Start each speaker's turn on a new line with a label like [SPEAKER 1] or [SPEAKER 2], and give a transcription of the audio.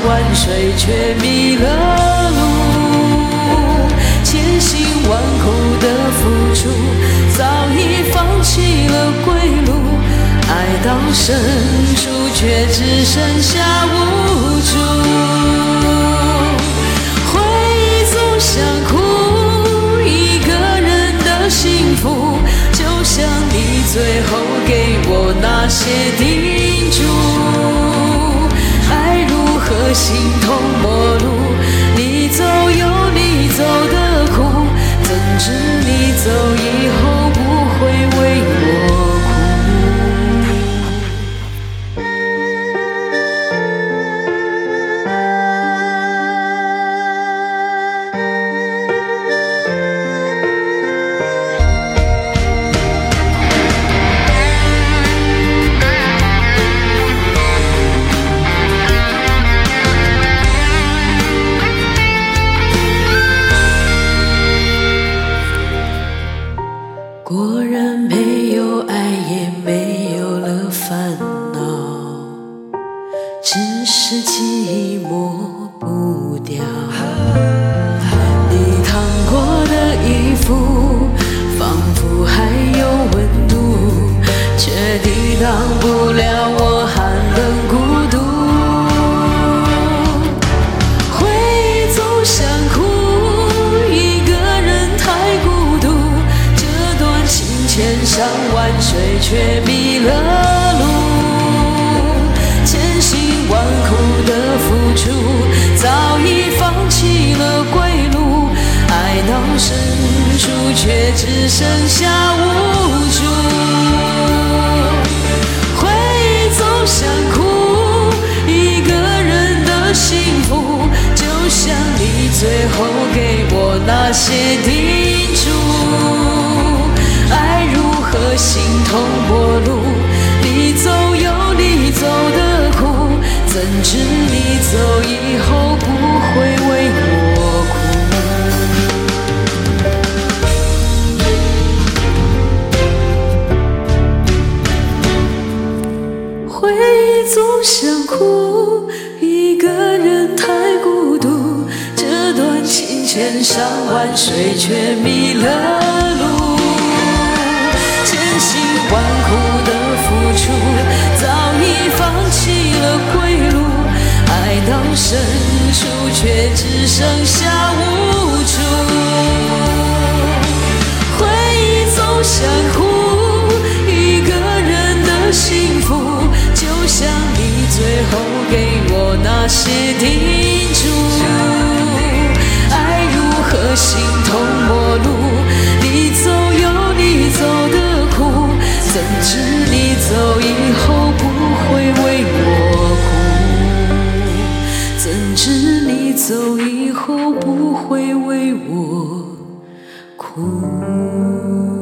[SPEAKER 1] 万水，却迷了路。千辛万苦的付出，早已放弃了归路。爱到深处，却只剩下无助。回忆总想哭，一个人的幸福，就像你最后给我那些叮嘱。爱如何形同陌路，你走有你走的苦，怎知你走以后不会为我哭。果然没有爱，也没有了烦恼，只是记忆抹不掉。你烫过的衣服，仿佛还有温度，却抵挡不了我寒冷孤独。回忆总想哭，一个人太孤独，千山万水，却迷了路。千辛万苦的付出，早已放弃了归路。爱到深处，却只剩下无助。回忆总想哭，一个人的幸福，就像你最后给我那些叮嘱。爱如何形同陌路，你走有你走的苦，怎知你走以后不会为我哭。回忆总想哭，一个人太孤独，这段情千山万水，却迷了路。千辛万苦的付出，早已放弃了归路。爱到深处，却只剩下无助。回忆总想哭，一个人的幸福，就像你最后给我那些叮嘱。爱如何形同陌路，你走有你走的苦，怎知你走以后不会为我哭？怎知你走以后不会为我哭？